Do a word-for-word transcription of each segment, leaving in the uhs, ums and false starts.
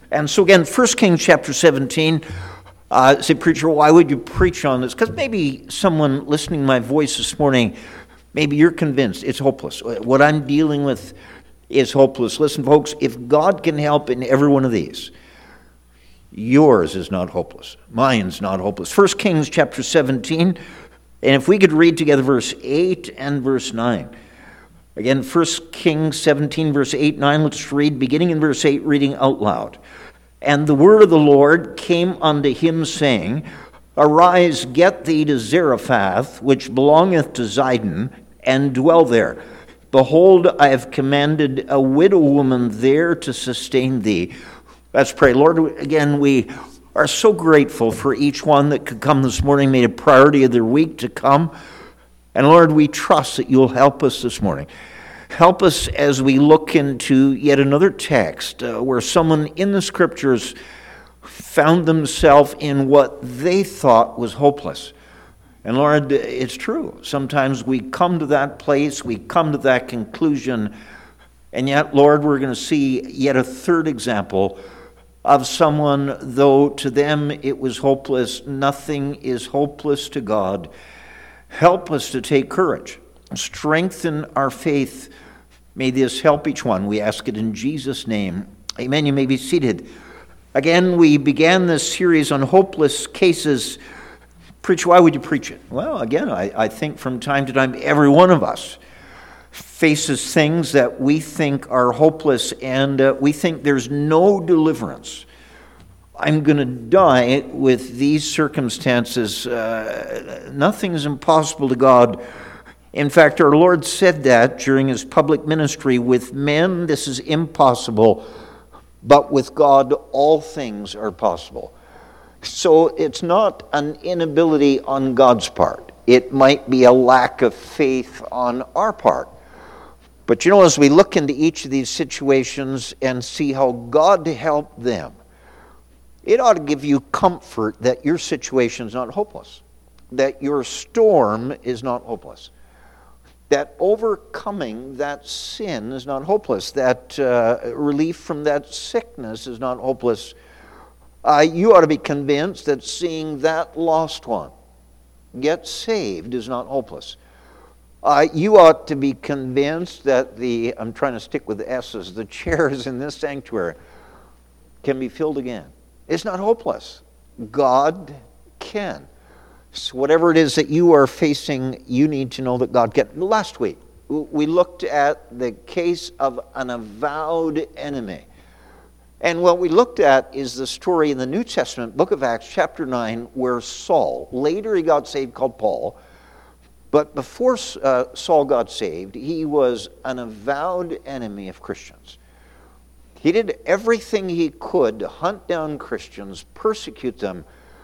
And so again, First Kings chapter seventeen, uh, say, preacher, why would you preach on this? Because maybe someone listening to my voice this morning, maybe you're convinced it's hopeless. What I'm dealing with is hopeless. Listen, folks, if God can help in every one of these, yours is not hopeless. Mine's not hopeless. First Kings chapter seventeen, and if we could read together verse eight and verse nine. Again, First Kings seventeen, verse eight, nine, let's read, beginning in verse eight, reading out loud. And the word of the Lord came unto him, saying, Arise, get thee to Zarephath, which belongeth to Zidon, and dwell there. Behold, I have commanded a widow woman there to sustain thee. Let's pray. Lord, again, we are so grateful for each one that could come this morning, made a priority of their week to come. And Lord, we trust that you'll help us this morning. Help us as we look into yet another text uh, where someone in the Scriptures found themselves in what they thought was hopeless. And Lord, it's true. Sometimes we come to that place, we come to that conclusion, and yet, Lord, we're going to see yet a third example of someone, though to them it was hopeless, nothing is hopeless to God. Help us to take courage. Strengthen our faith. May this help each one. We ask it in Jesus' name. Amen. You may be seated. Again, we began this series on hopeless cases. Preach, why would you preach it? Well, again, I, I think from time to time, every one of us faces things that we think are hopeless, and uh, we think there's no deliverance. I'm going to die with these circumstances. Uh, nothing is impossible to God. In fact, our Lord said that during his public ministry. With men, this is impossible, but with God, all things are possible. So it's not an inability on God's part. It might be a lack of faith on our part. But you know, as we look into each of these situations and see how God helped them, it ought to give you comfort that your situation is not hopeless, that your storm is not hopeless, that overcoming that sin is not hopeless, that uh, relief from that sickness is not hopeless. Uh, you ought to be convinced that seeing that lost one get saved is not hopeless. Uh, you ought to be convinced that the, I'm trying to stick with the S's, the chairs in this sanctuary can be filled again. It's not hopeless. God can. So whatever it is that you are facing, you need to know that God can. Last week, we looked at the case of an avowed enemy. And what we looked at is the story in the New Testament, book of Acts, chapter nine, where Saul, later he got saved, called Paul, but before uh, Saul got saved, he was an avowed enemy of Christians. He did everything he could to hunt down Christians, persecute them.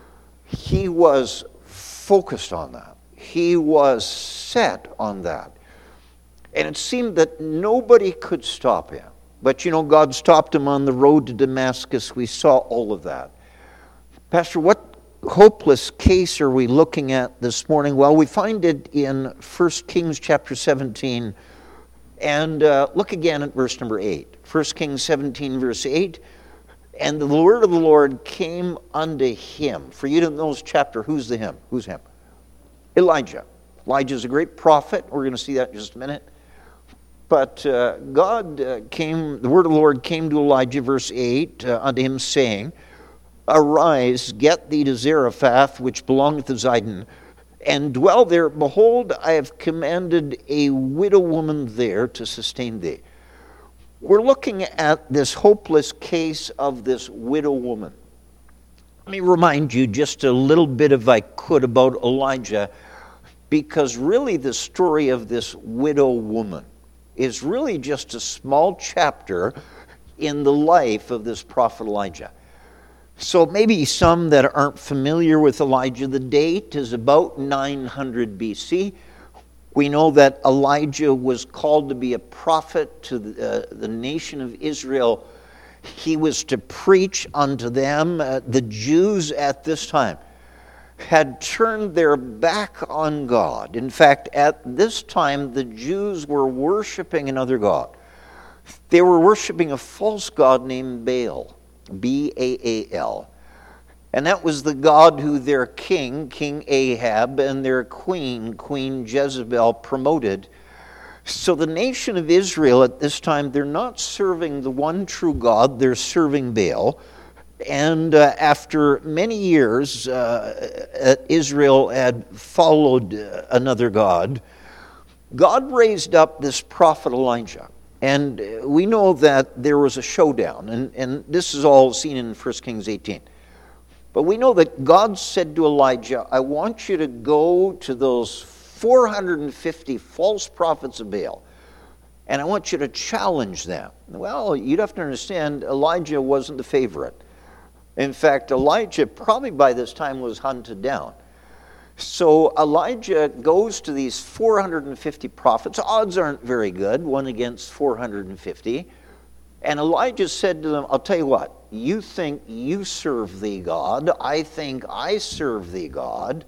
He was focused on that. He was set on that. And it seemed that nobody could stop him. But you know, God stopped him on the road to Damascus. We saw all of that. Pastor, what hopeless case are we looking at this morning? Well, we find it in First Kings chapter seventeen. And uh, look again at verse number eight. First Kings seventeen, verse eight. And the word of the Lord came unto him. For you to know this chapter, who's the him? Who's him? Elijah. Elijah is a great prophet. We're going to see that in just a minute. But uh, God uh, came, the word of the Lord came to Elijah, verse eight, uh, unto him, saying, Arise, get thee to Zarephath, which belongeth to Zidon, and dwell there. Behold, I have commanded a widow woman there to sustain thee. We're looking at this hopeless case of this widow woman. Let me remind you just a little bit, if I could, about Elijah, because really the story of this widow woman is really just a small chapter in the life of this prophet Elijah. So maybe some that aren't familiar with Elijah, the date is about nine hundred B C. We know that Elijah was called to be a prophet to the, uh, the nation of Israel. He was to preach unto them. Uh, the Jews at this time had turned their back on God. In fact, at this time, the Jews were worshiping another god. They were worshiping a false god named Baal. B A A L. And that was the god who their king, King Ahab, and their queen, Queen Jezebel, promoted. So the nation of Israel at this time, they're not serving the one true God, they're serving Baal. And uh, after many years, uh, Israel had followed uh, another god. God raised up this prophet Elijah. And we know that there was a showdown. And, and this is all seen in First Kings eighteen. But we know that God said to Elijah, I want you to go to those four hundred fifty false prophets of Baal. And I want you to challenge them. Well, you'd have to understand, Elijah wasn't the favorite. In fact, Elijah probably by this time was hunted down. So Elijah goes to these four hundred fifty prophets. Odds aren't very good, one against four hundred fifty. And Elijah said to them, I'll tell you what, you think you serve thee God, I think I serve thee God.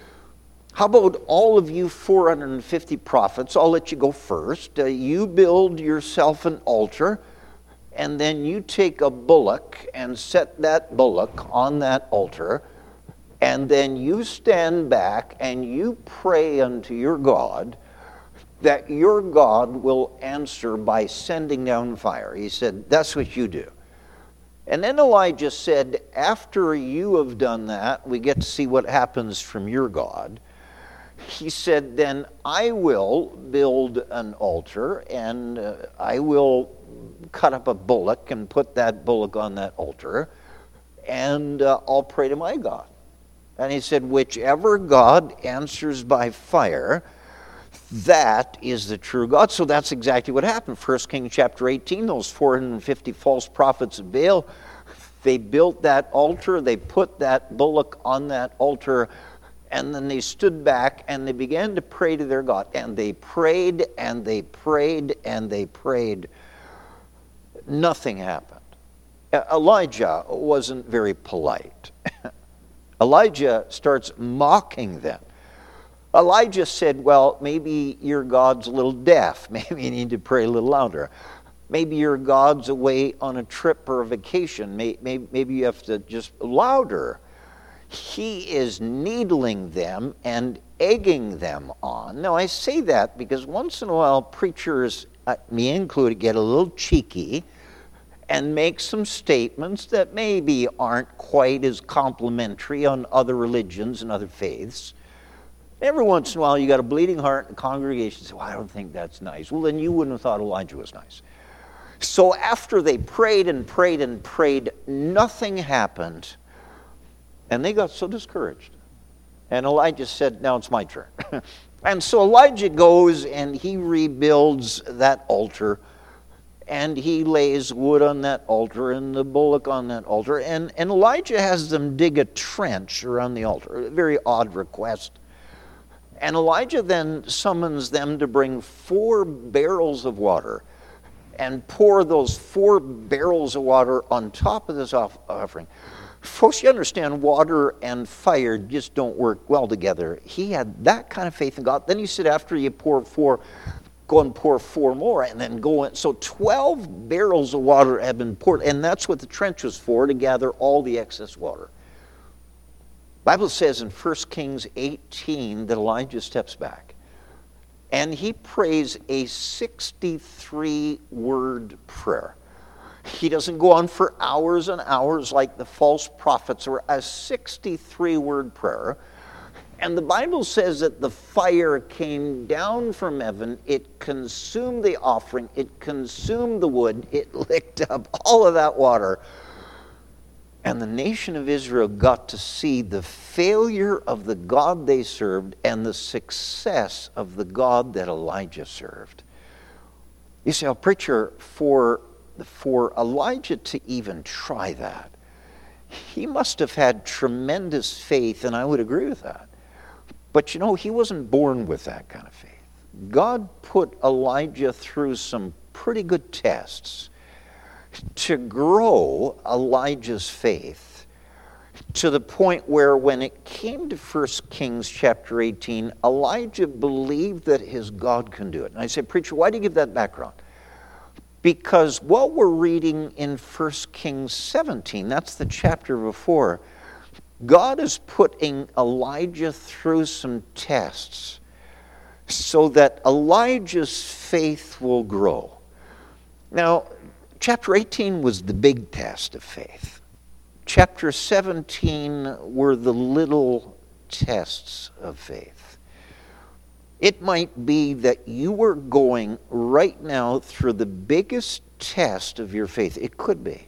How about all of you four hundred fifty prophets, I'll let you go first. Uh, you build yourself an altar, and then you take a bullock and set that bullock on that altar, and then you stand back and you pray unto your God that your God will answer by sending down fire. He said, that's what you do. And then Elijah said, after you have done that, we get to see what happens from your God. He said, then I will build an altar, and uh, I will cut up a bullock and put that bullock on that altar, and uh, I'll pray to my God. And he said, whichever God answers by fire, that is the true God. So that's exactly what happened. First Kings chapter eighteen, those four hundred fifty false prophets of Baal, they built that altar, they put that bullock on that altar, and then they stood back and they began to pray to their God. And they prayed and they prayed and they prayed. Nothing happened. Elijah wasn't very polite. Elijah starts mocking them. Elijah said, well, maybe your God's a little deaf. Maybe you need to pray a little louder. Maybe your God's away on a trip or a vacation. Maybe, maybe you have to just louder. He is needling them and egging them on. Now, I say that because once in a while preachers, me included, get a little cheeky and make some statements that maybe aren't quite as complimentary on other religions and other faiths. Every once in a while, you got a bleeding heart in the congregation say, well, I don't think that's nice. Well, then you wouldn't have thought Elijah was nice. So after they prayed and prayed and prayed, nothing happened. And they got so discouraged. And Elijah said, now it's my turn. And so Elijah goes and he rebuilds that altar. And he lays wood on that altar and the bullock on that altar. And, and Elijah has them dig a trench around the altar. A very odd request. And Elijah then summons them to bring four barrels of water and pour those four barrels of water on top of this offering. Folks, you understand water and fire just don't work well together. He had that kind of faith in God. Then he said after you pour four, go and pour four more and then go in. So twelve barrels of water had been poured, and that's what the trench was for, to gather all the excess water. The Bible says in First Kings eighteen that Elijah steps back and he prays a sixty-three word prayer. He doesn't go on for hours and hours like the false prophets, or a sixty-three word prayer. And the Bible says that the fire came down from heaven, it consumed the offering, it consumed the wood, it licked up all of that water. And the nation of Israel got to see the failure of the God they served and the success of the God that Elijah served. You say, oh, preacher, for, for Elijah to even try that, he must have had tremendous faith, and I would agree with that. But you know, he wasn't born with that kind of faith. God put Elijah through some pretty good tests to grow Elijah's faith to the point where when it came to First Kings chapter eighteen, Elijah believed that his God can do it. And I said, preacher, why do you give that background? Because what we're reading in First Kings seventeen, that's the chapter before, God is putting Elijah through some tests so that Elijah's faith will grow. Now, chapter eighteen was the big test of faith. Chapter seventeen were the little tests of faith. It might be that you are going right now through the biggest test of your faith. It could be.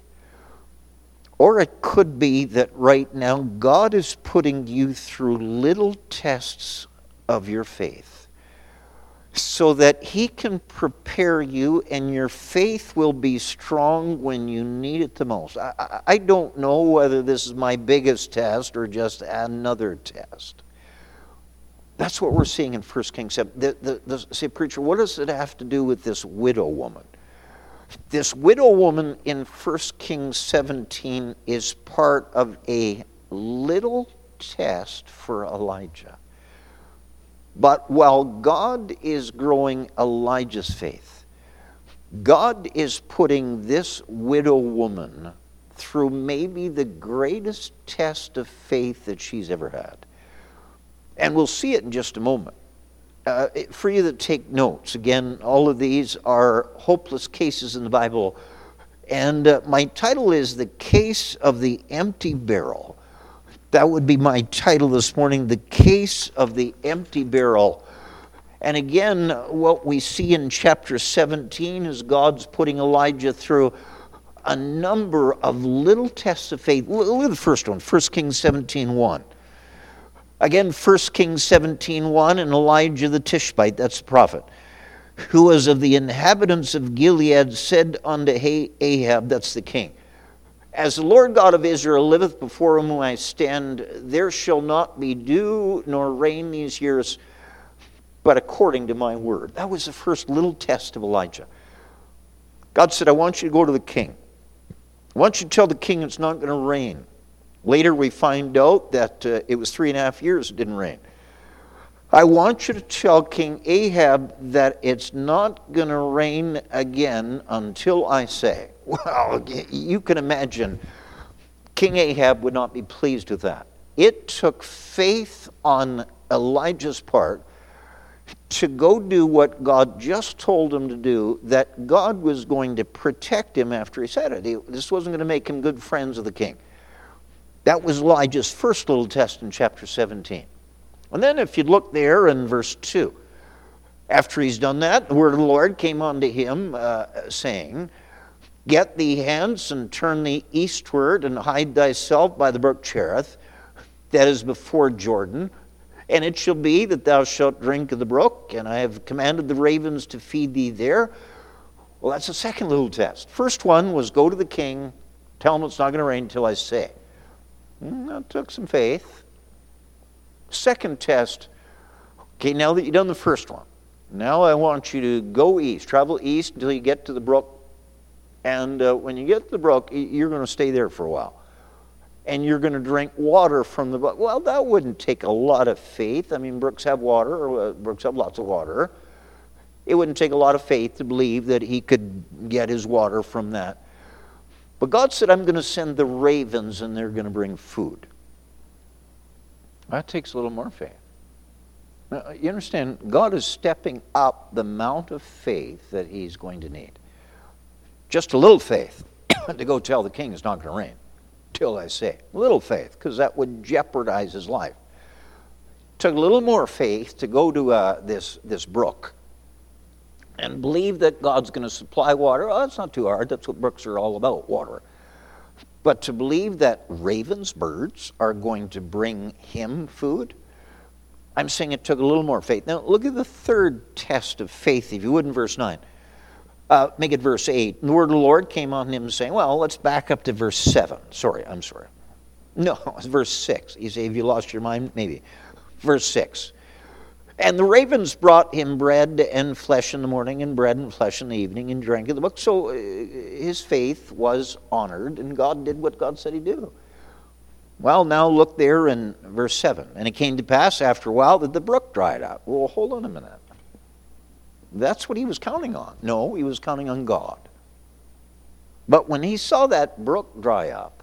Or it could be that right now God is putting you through little tests of your faith so that He can prepare you and your faith will be strong when you need it the most. I, I, I don't know whether this is my biggest test or just another test. That's what we're seeing in First Kings seven. The, the, the, say, preacher, what does it have to do with this widow woman? This widow woman in First Kings seventeen is part of a little test for Elijah. But while God is growing Elijah's faith, God is putting this widow woman through maybe the greatest test of faith that she's ever had. And we'll see it in just a moment. Uh, for you that take notes, again, all of these are hopeless cases in the Bible. And uh, my title is The Case of the Empty Barrel. That would be my title this morning, The Case of the Empty Barrel. And again, what we see in chapter seventeen is God's putting Elijah through a number of little tests of faith. Look at the first one, First Kings seventeen one. Again, First Kings seventeen one, and Elijah the Tishbite, that's the prophet, who was of the inhabitants of Gilead, said unto Ahab, that's the king, As the Lord God of Israel liveth before whom I stand, there shall not be dew nor rain these years, but according to my word. That was the first little test of Elijah. God said, I want you to go to the king. I want you to tell the king it's not going to rain. Later we find out that uh, it was three and a half years it didn't rain. I want you to tell King Ahab that it's not going to rain again until I say. Well, you can imagine King Ahab would not be pleased with that. It took faith on Elijah's part to go do what God just told him to do, that God was going to protect him after he said it. This wasn't going to make him good friends of the king. That was Elijah's first little test in chapter seventeen. And then if you look there in verse two, after he's done that, the word of the Lord came unto him, uh, saying, Get thee hence and turn thee eastward and hide thyself by the brook Cherith, that is before Jordan. And it shall be that thou shalt drink of the brook, and I have commanded the ravens to feed thee there. Well, that's the second little test. First one was go to the king, tell him it's not going to rain until I say. That took some faith. Second test, okay, now that you've done the first one, now I want you to go east, travel east until you get to the brook. And uh, when you get to the brook, you're going to stay there for a while. And you're going to drink water from the brook. Well, that wouldn't take a lot of faith. I mean, brooks have water, or uh, brooks have lots of water. It wouldn't take a lot of faith to believe that he could get his water from that. But God said, I'm going to send the ravens and they're going to bring food. That takes a little more faith. Now, you understand, God is stepping up the amount of faith that he's going to need. Just a little faith to go tell the king it's not going to rain till I say. A little faith, because that would jeopardize his life. Took a little more faith to go to uh, this, this brook and believe that God's going to supply water. Oh, that's not too hard. That's what brooks are all about, water. But to believe that ravens, birds, are going to bring him food, I'm saying it took a little more faith. Now, look at the third test of faith, if you would, in verse nine. Uh, make it verse eight. And the word of the Lord came on him saying, well, let's back up to verse seven. Sorry, I'm sorry. No, it's verse six. You say, have you lost your mind? Maybe. Verse six. And the ravens brought him bread and flesh in the morning, and bread and flesh in the evening, and drank of the brook. So uh, his faith was honored, and God did what God said he'd do. Well, now look there in verse seven. And it came to pass after a while that the brook dried up. Well, hold on a minute. That's what he was counting on. No, he was counting on God. But when he saw that brook dry up,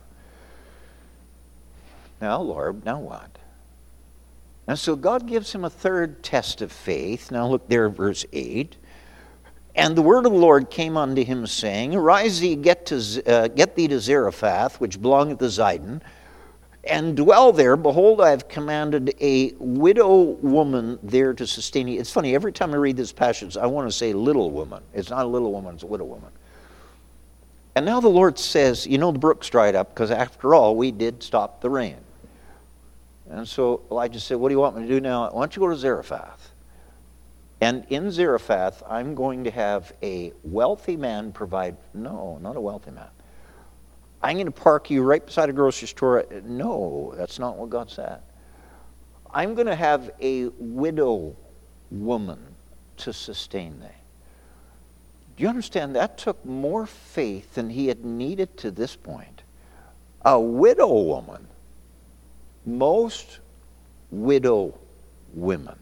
now, Lord, now what? And so God gives him a third test of faith. Now look there, verse eight. And the word of the Lord came unto him, saying, Arise thee, get, to, uh, get thee to Zarephath, which belongeth to Zidon, and dwell there. Behold, I have commanded a widow woman there to sustain you. It's funny, every time I read this passage, I want to say little woman. It's not a little woman, it's a widow woman. And now the Lord says, you know, the brook's dried up, because after all, we did stop the rain. And so Elijah said, what do you want me to do now? Why don't you go to Zarephath? And in Zarephath, I'm going to have a wealthy man provide. No, not a wealthy man. I'm going to park you right beside a grocery store. No, that's not what God said. I'm going to have a widow woman to sustain thee. Do you understand? That took more faith than he had needed to this point. A widow woman. Most widow women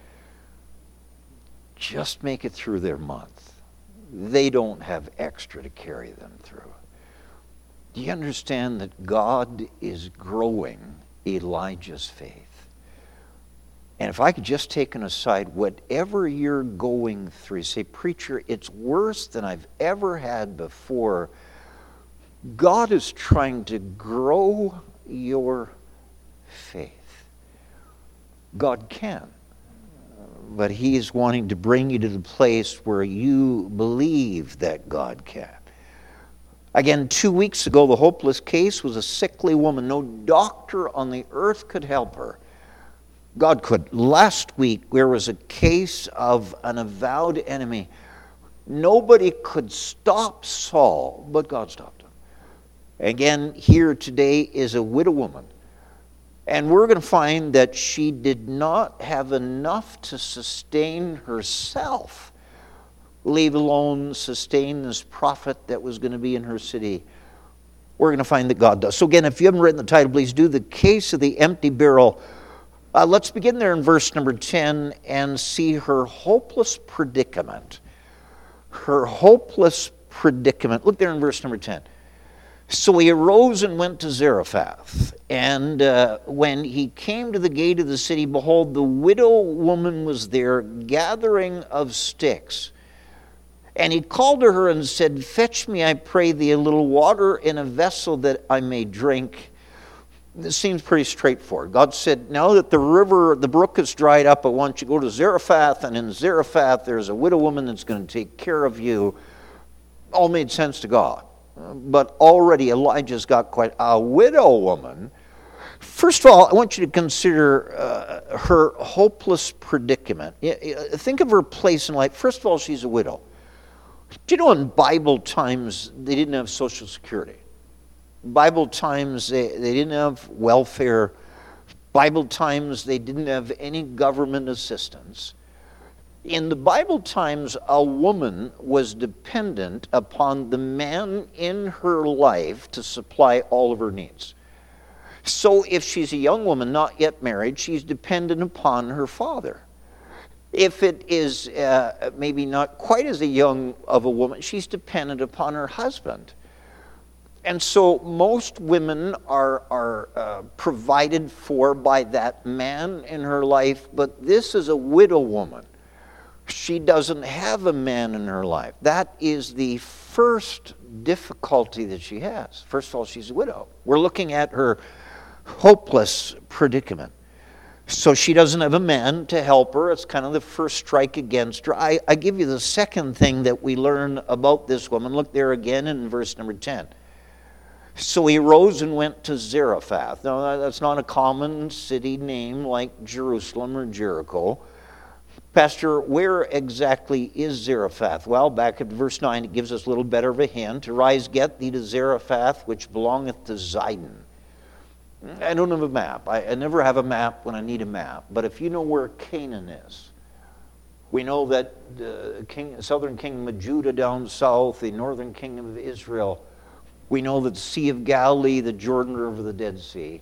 just make it through their month. They don't have extra to carry them through. Do you understand that God is growing Elijah's faith? And if I could just take an aside, whatever you're going through, say, preacher, it's worse than I've ever had before. God is trying to grow your faith. God can. But he is wanting to bring you to the place where you believe that God can. Again, two weeks ago, the hopeless case was a sickly woman. No doctor on the earth could help her. God could. Last week, there was a case of an avowed enemy. Nobody could stop Saul, but God stopped him. Again, here today is a widow woman. And we're going to find that she did not have enough to sustain herself, leave alone sustain this prophet that was going to be in her city. We're going to find that God does. So again, if you haven't written the title, please do. The Case of the Empty Barrel. Uh, let's begin there in verse number ten and see her hopeless predicament. Her hopeless predicament. Look there in verse number ten. So he arose and went to Zarephath. And uh, when he came to the gate of the city, behold, the widow woman was there gathering of sticks. And he called to her and said, Fetch me, I pray thee, a little water in a vessel that I may drink. This seems pretty straightforward. God said, now that the river, the brook is dried up, I want you to go to Zarephath. And in Zarephath, there's a widow woman that's going to take care of you. All made sense to God. But already Elijah's got quite a widow woman. First of all, I want you to consider uh, her hopeless predicament. Think of her place in life. First of all, she's a widow. Do you know in Bible times they didn't have Social Security? Bible times they, they didn't have welfare. Bible times they didn't have any government assistance. In the Bible times, a woman was dependent upon the man in her life to supply all of her needs. So if she's a young woman, not yet married, she's dependent upon her father. If it is uh, maybe not quite as a young of a woman, she's dependent upon her husband. And so most women are, are uh, provided for by that man in her life, but this is a widow woman. She doesn't have a man in her life. That is the first difficulty that she has. First of all, she's a widow. We're looking at her hopeless predicament. So she doesn't have a man to help her. It's kind of the first strike against her. I, I give you the second thing that we learn about this woman. Look there again in verse number ten. So he rose and went to Zarephath. Now, that's not a common city name like Jerusalem or Jericho. Pastor, where exactly is Zarephath? Well, back at verse nine, it gives us a little better of a hint. Arise, get thee to Zarephath, which belongeth to Zidon. I don't have a map. I, I never have a map when I need a map. But if you know where Canaan is, we know that the king, southern kingdom of Judah down south, the northern kingdom of Israel. We know that the Sea of Galilee, the Jordan River, the Dead Sea.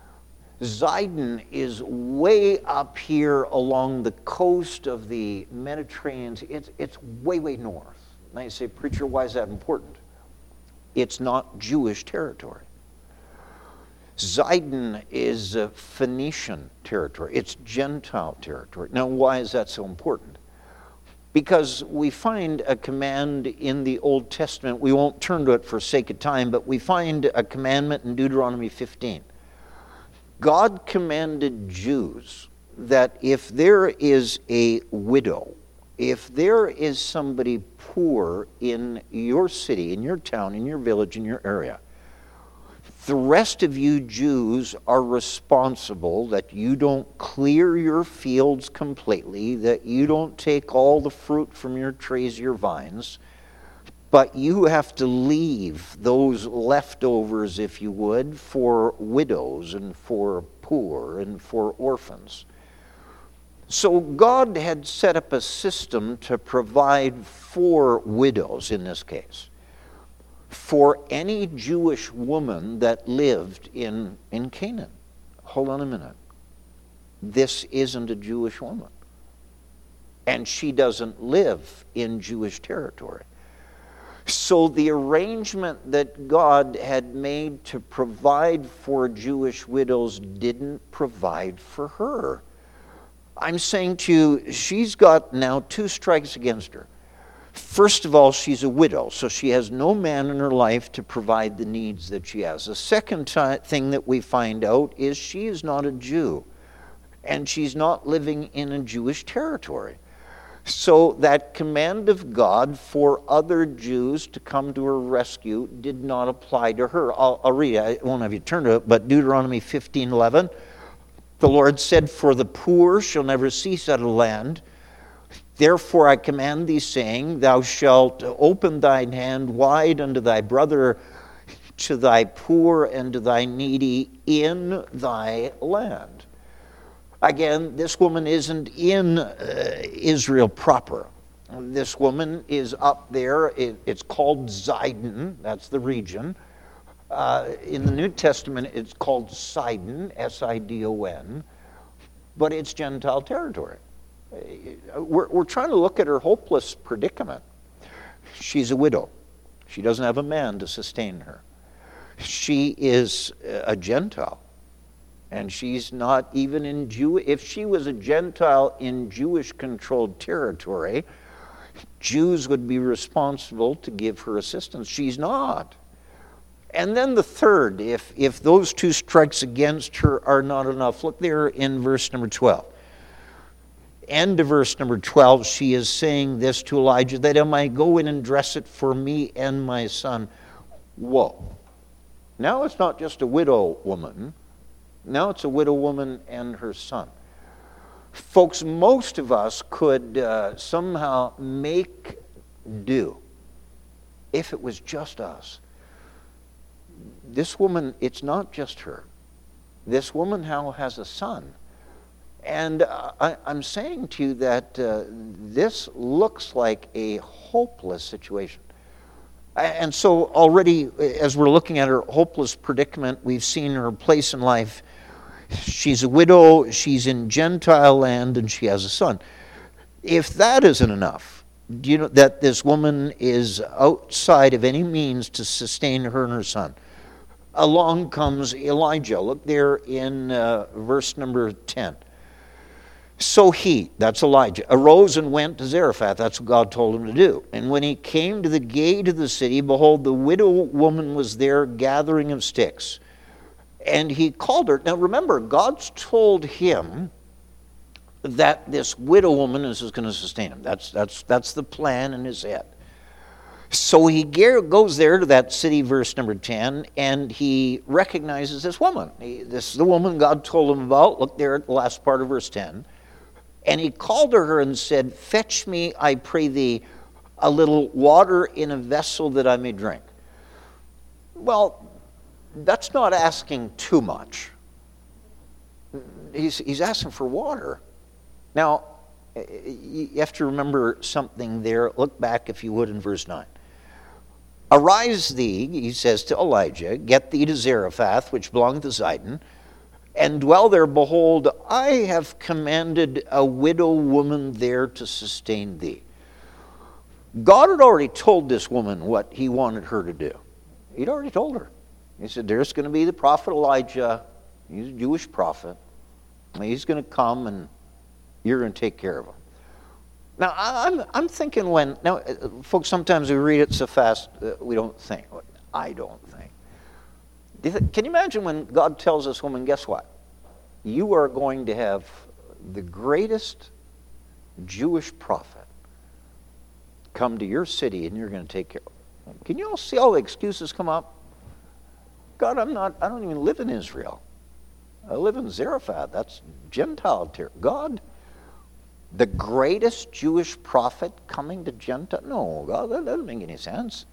Zidon is way up here along the coast of the Mediterranean. It's, it's way, way north. Now you say, preacher, why is that important? It's not Jewish territory. Zidon is uh, Phoenician territory. It's Gentile territory. Now, why is that so important? Because we find a command in the Old Testament. We won't turn to it for sake of time, but we find a commandment in Deuteronomy fifteen. God commanded Jews that if there is a widow, if there is somebody poor in your city, in your town, in your village, in your area, the rest of you Jews are responsible that you don't clear your fields completely, that you don't take all the fruit from your trees, your vines, but you have to leave those leftovers, if you would, for widows and for poor and for orphans. So God had set up a system to provide for widows in this case, for any Jewish woman that lived in, in Canaan. Hold on a minute. This isn't a Jewish woman. And she doesn't live in Jewish territory. So the arrangement that God had made to provide for Jewish widows didn't provide for her. I'm saying to you, she's got now two strikes against her. First of all, she's a widow, so she has no man in her life to provide the needs that she has. The second t- thing that we find out is she is not a Jew, and she's not living in a Jewish territory. So that command of God for other Jews to come to her rescue did not apply to her. I'll, I'll read it. I won't have you turn to it, but Deuteronomy fifteen eleven, the Lord said, "For the poor shall never cease out of the land. Therefore I command thee, saying, Thou shalt open thine hand wide unto thy brother, to thy poor and to thy needy in thy land." Again, this woman isn't in uh, Israel proper. This woman is up there. It, it's called Zidon. That's the region. Uh, in the New Testament, it's called Sidon, S I D O N, but it's Gentile territory. We're, we're trying to look at her hopeless predicament. She's a widow. She doesn't have a man to sustain her. She is a Gentile. And she's not even in Jew. If she was a Gentile in Jewish-controlled territory, Jews would be responsible to give her assistance. She's not. And then the third, if, if those two strikes against her are not enough, look there in verse number twelve. End of verse number twelve, she is saying this to Elijah, that I might go in and dress it for me and my son. Whoa. Now it's not just a widow woman. Now it's a widow woman and her son. Folks, most of us could uh, somehow make do if it was just us. This woman, it's not just her. This woman now has a son. And uh, I, I'm saying to you that uh, this looks like a hopeless situation. And so already, as we're looking at her hopeless predicament, we've seen her place in life. She's a widow, she's in Gentile land, and she has a son. If that isn't enough, do you know that this woman is outside of any means to sustain her and her son? Along comes Elijah. Look there in uh, verse number ten. So he, that's Elijah, arose and went to Zarephath. That's what God told him to do. And when he came to the gate of the city, behold, the widow woman was there gathering of sticks. And he called her. Now remember, God's told him that this widow woman is going to sustain him. That's, that's, that's the plan in his head. So he goes there to that city, verse number ten, and he recognizes this woman. He, this is the woman God told him about. Look there at the last part of verse ten. And he called to her and said, "Fetch me, I pray thee, a little water in a vessel that I may drink." Well, that's not asking too much. He's, he's asking for water. Now, you have to remember something there. Look back, if you would, in verse nine. "Arise thee," he says to Elijah, "get thee to Zarephath, which belongeth to Zidon, and dwell there. Behold, I have commanded a widow woman there to sustain thee." God had already told this woman what he wanted her to do. He'd already told her. He said, there's going to be the prophet Elijah. He's a Jewish prophet. He's going to come and you're going to take care of him. Now, I'm, I'm thinking when, now, folks, sometimes we read it so fast that we don't think. I don't think. Do you think. Can you imagine when God tells this woman, guess what? You are going to have the greatest Jewish prophet come to your city and you're going to take care of him. Can you all see all the excuses come up? God, I'm not, I don't even live in Israel. I live in Zarephath. That's Gentile territory. God, the greatest Jewish prophet coming to Gentile? No, God, that doesn't make any sense.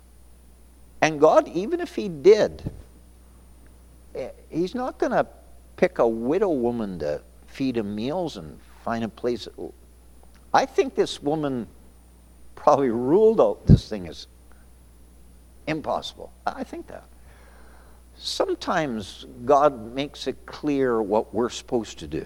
And God, even if he did, he's not going to pick a widow woman to feed him meals and find a place. I think this woman probably ruled out this thing as impossible. I think that. Sometimes God makes it clear what we're supposed to do.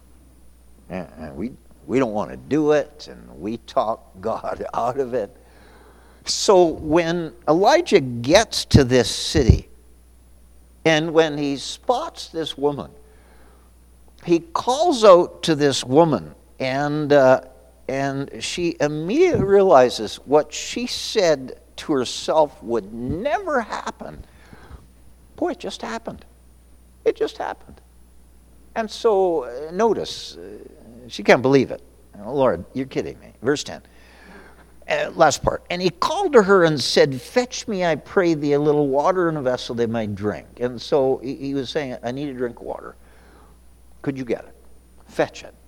And we, we don't want to do it, and we talk God out of it. So when Elijah gets to this city, and when he spots this woman, he calls out to this woman, and uh, and she immediately realizes what she said to herself would never happen. Boy, it just happened. It just happened. And so, uh, notice, uh, she can't believe it. Oh, Lord, you're kidding me. Verse ten. Uh, last part. And he called to her and said, fetch me, I pray thee, a little water in a vessel they might drink. And so he, he was saying, I need to drink water. Could you get it? Fetch it.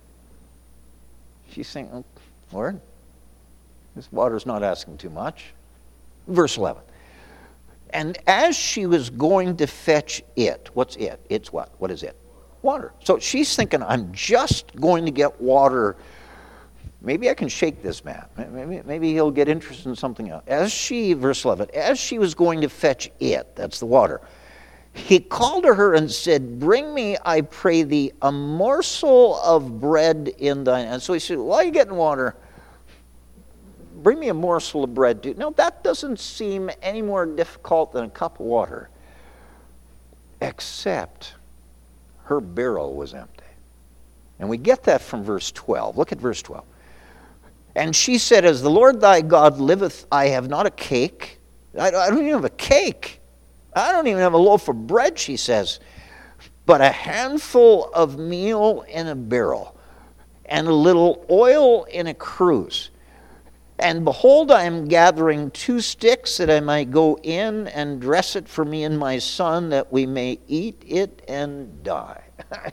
She's saying, oh, Lord, this water's not asking too much. Verse eleven. And as she was going to fetch it, what's it? It's what? What is it? Water. So she's thinking, I'm just going to get water. Maybe I can shake this man. Maybe, maybe he'll get interested in something else. As she, verse eleven, as she was going to fetch it, that's the water, he called to her and said, bring me, I pray thee, a morsel of bread in thine hand. So he said, while you're getting water, bring me a morsel of bread too. Now that doesn't seem any more difficult than a cup of water, except her barrel was empty. And we get that from verse twelve. Look at verse twelve. And she said, as the Lord thy God liveth, I have not a cake. I don't even have a cake. I don't even have a loaf of bread, she says, but a handful of meal in a barrel and a little oil in a cruse. And behold, I am gathering two sticks that I might go in and dress it for me and my son, that we may eat it and die.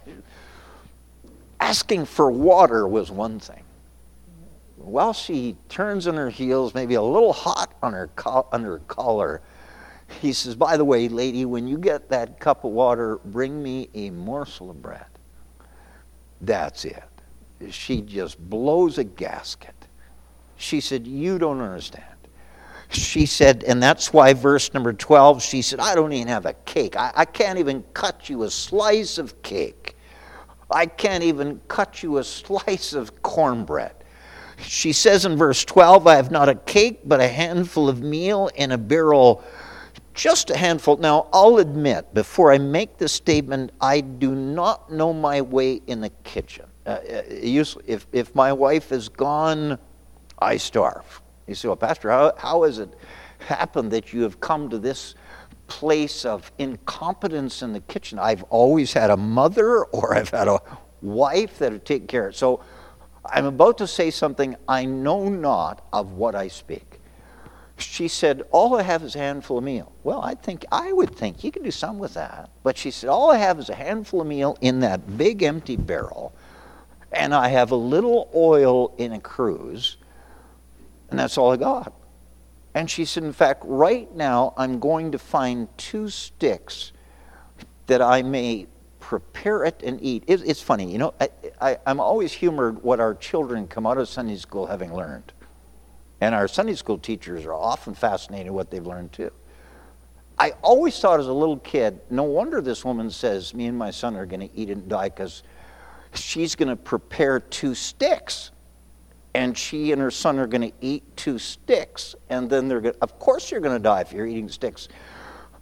Asking for water was one thing. While she turns on her heels, maybe a little hot on her, co- on her collar, he says, by the way, lady, when you get that cup of water, bring me a morsel of bread. That's it. She just blows a gasket. She said, you don't understand. She said, and that's why verse number twelve, she said, I don't even have a cake. I, I can't even cut you a slice of cake. I can't even cut you a slice of cornbread. She says in verse twelve, I have not a cake, but a handful of meal in a barrel. Just a handful. Now, I'll admit, before I make this statement, I do not know my way in the kitchen. Uh, usually, if, if my wife is gone, I starve. You say, well, Pastor, how, how has it happened that you have come to this place of incompetence in the kitchen? I've always had a mother or I've had a wife that would take care of it. So I'm about to say something, I know not of what I speak. She said, all I have is a handful of meal. Well, I think, I would think you can do some with that. But she said, all I have is a handful of meal in that big empty barrel, and I have a little oil in a cruse, and that's all I got. And she said, in fact, right now I'm going to find two sticks that I may prepare it and eat. It, it's funny, you know, I, I, I'm always humored what our children come out of Sunday school having learned. And our Sunday school teachers are often fascinated with what they've learned too. I always thought as a little kid, no wonder this woman says, me and my son are going to eat and die, because she's going to prepare two sticks. And she and her son are going to eat two sticks. And then they're going to, of course you're going to die if you're eating sticks.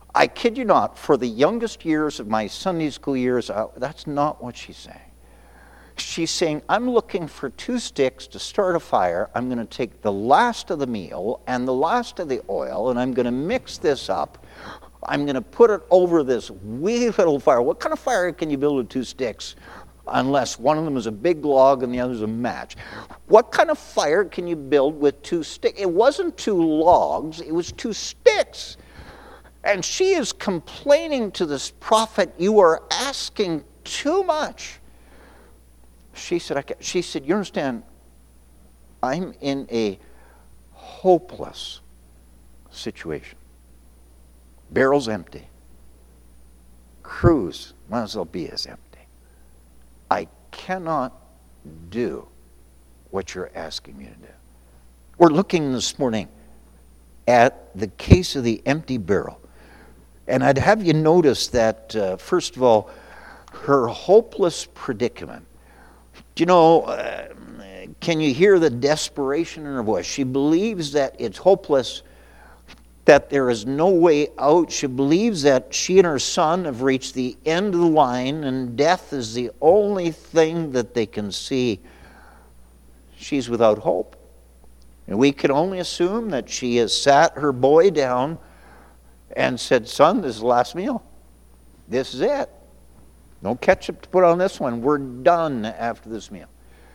I kid you not, for the youngest years of my Sunday school years, uh, that's not what she's saying. She's saying, I'm looking for two sticks to start a fire. I'm going to take the last of the meal and the last of the oil, and I'm going to mix this up. I'm going to put it over this wee little fire. What kind of fire can you build with two sticks? Unless one of them is a big log and the other is a match. What kind of fire can you build with two sticks? It wasn't two logs, it was two sticks. And she is complaining to this prophet, you are asking too much. She said, I can't. She said, you understand, I'm in a hopeless situation. Barrel's empty. Cruse might as well be as empty. I cannot do what you're asking me to do. We're looking this morning at the case of the empty barrel. And I'd have you notice that, uh, first of all, her hopeless predicament. Do you know, uh, can you hear the desperation in her voice? She believes that it's hopeless, that there is no way out. She believes that she and her son have reached the end of the line and death is the only thing that they can see. She's without hope. And we can only assume that she has sat her boy down and said, son, this is the last meal. This is it. No ketchup to put on this one. We're done after this meal.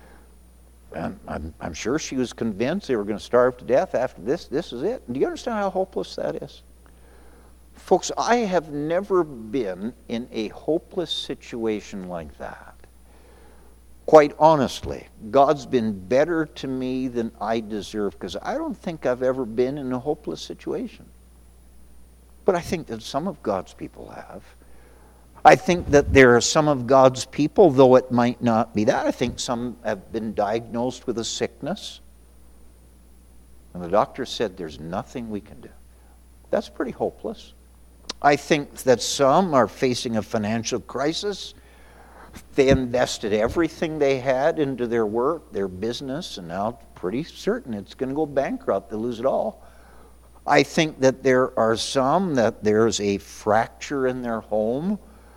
And I'm, I'm sure she was convinced they were going to starve to death after this. This is it. Do you understand how hopeless that is? Folks, I have never been in a hopeless situation like that. Quite honestly, God's been better to me than I deserve, because I don't think I've ever been in a hopeless situation. But I think that some of God's people have. I think that there are some of God's people, though it might not be that, I think some have been diagnosed with a sickness. And the doctor said, there's nothing we can do. That's pretty hopeless. I think that some are facing a financial crisis. They invested everything they had into their work, their business, and now pretty certain it's going to go bankrupt. They'll lose it all. I think that there are some that there's a fracture in their home,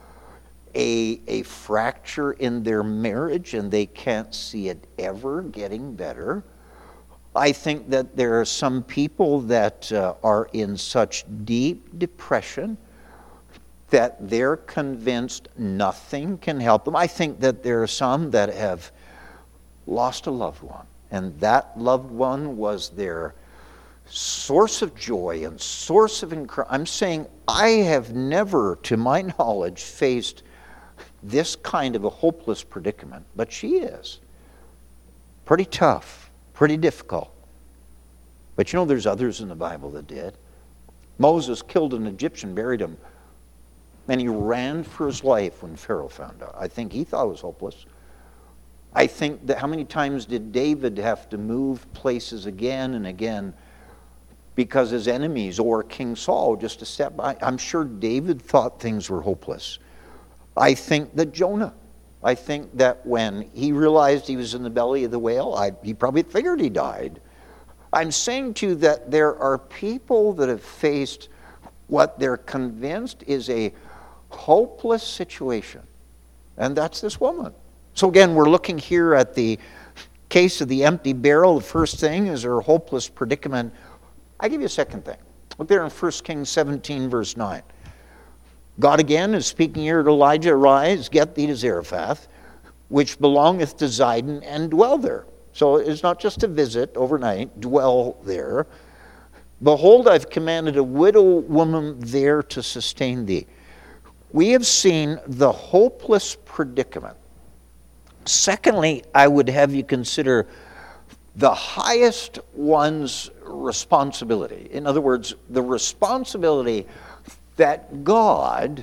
a, a fracture in their marriage, and they can't see it ever getting better. I think that there are some people that uh, are in such deep depression that they're convinced nothing can help them. I think that there are some that have lost a loved one, and that loved one was their source of joy and source of encouragement. I'm saying I have never, to my knowledge, faced this kind of a hopeless predicament, but she is. Pretty tough, pretty difficult. But you know, there's others in the Bible that did. Moses killed an Egyptian, buried him, and he ran for his life when Pharaoh found out. I think he thought it was hopeless. I think that how many times did David have to move places again and again because his enemies, or King Saul, just to step by? I'm sure David thought things were hopeless. I think that Jonah, I think that when he realized he was in the belly of the whale, I, he probably figured he died. I'm saying to you that there are people that have faced what they're convinced is a hopeless situation. And that's this woman. So again, we're looking here at the case of the empty barrel. The first thing is her hopeless predicament. I give you a second thing. Look there in First Kings seventeen, verse nine. God again is speaking here to Elijah, arise, get thee to Zarephath, which belongeth to Zidon, and dwell there. So it's not just to visit overnight, dwell there. Behold, I've commanded a widow woman there to sustain thee. We have seen the hopeless predicament. Secondly, I would have you consider the highest one's responsibility. In other words, the responsibility that God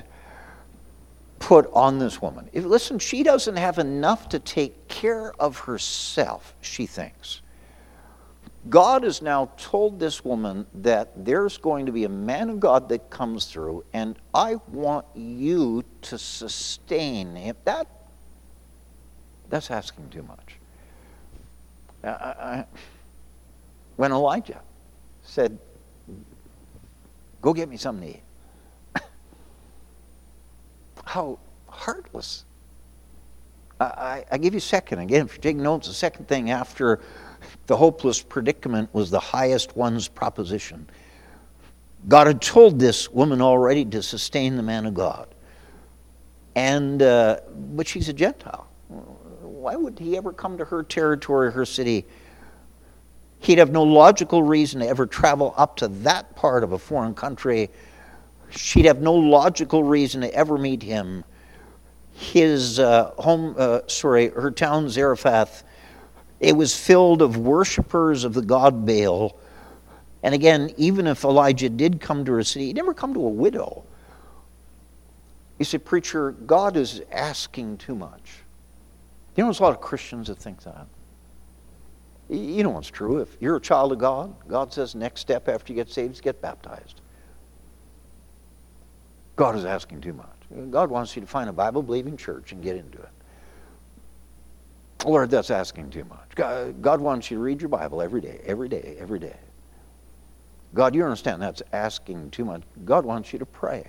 put on this woman. If, listen, she doesn't have enough to take care of herself, she thinks. God has now told this woman that there's going to be a man of God that comes through, and I want you to sustain him. That, that's asking too much. I, I, when Elijah said, go get me something to eat, how heartless. I, I, I give you a second. Again, if you're taking notes, the second thing after the hopeless predicament was the highest one's proposition. God had told this woman already to sustain the man of God. And, uh, but she's a Gentile. Why would he ever come to her territory, her city? He'd have no logical reason to ever travel up to that part of a foreign country. She'd have no logical reason to ever meet him. His uh, home, uh, sorry, her town Zarephath, it was filled of worshipers of the god Baal. And again, even if Elijah did come to her city, he'd never come to a widow. You say, preacher, God is asking too much. You know, there's a lot of Christians that think that. You know what's true. If you're a child of God, God says next step after you get saved is get baptized. God is asking too much. God wants you to find a Bible-believing church and get into it. Lord, that's asking too much. God, God wants you to read your Bible every day, every day, every day. God, you understand that's asking too much. God wants you to pray.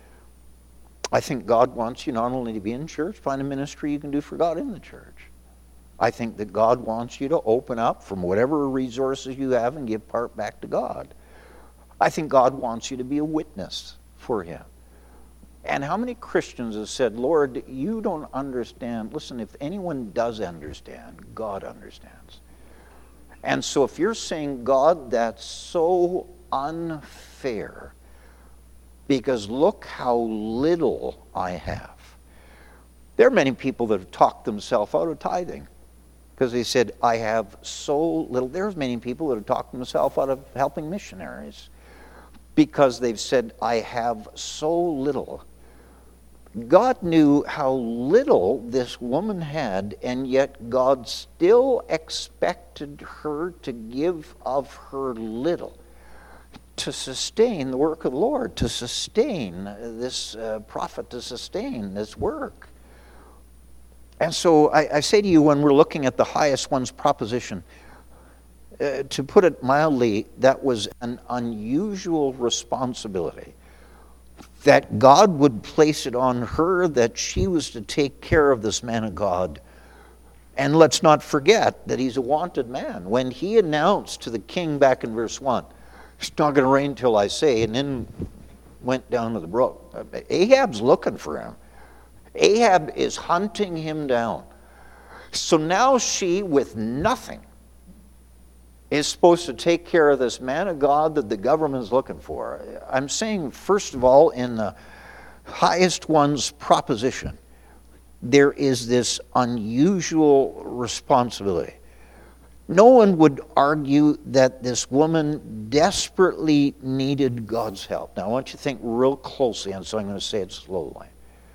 I think God wants you not only to be in church, find a ministry you can do for God in the church. I think that God wants you to open up from whatever resources you have and give part back to God. I think God wants you to be a witness for Him. And how many Christians have said, Lord, you don't understand. Listen, if anyone does understand, God understands. And so if you're saying, God, that's so unfair, because look how little I have. There are many people that have talked themselves out of tithing because they said, I have so little. There's many people that have talked themselves out of helping missionaries because they've said, I have so little. God knew how little this woman had, and yet God still expected her to give of her little to sustain the work of the Lord, to sustain this uh, prophet, to sustain this work. And so I, I say to you, when we're looking at the highest one's proposition, uh, to put it mildly, that was an unusual responsibility. That God would place it on her, that she was to take care of this man of God. And let's not forget that he's a wanted man. When he announced to the king back in verse one, it's not going to rain till I say, and then went down to the brook. Ahab's looking for him. Ahab is hunting him down. So now she, with nothing, is supposed to take care of this man of God that the government is looking for. I'm saying, first of all, in the highest one's proposition, there is this unusual responsibility. No one would argue that this woman desperately needed God's help. Now, I want you to think real closely, and so I'm going to say it slowly.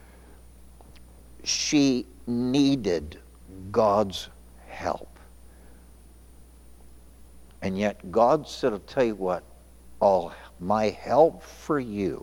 She needed God's help. And yet God said, I'll tell you what, all my help for you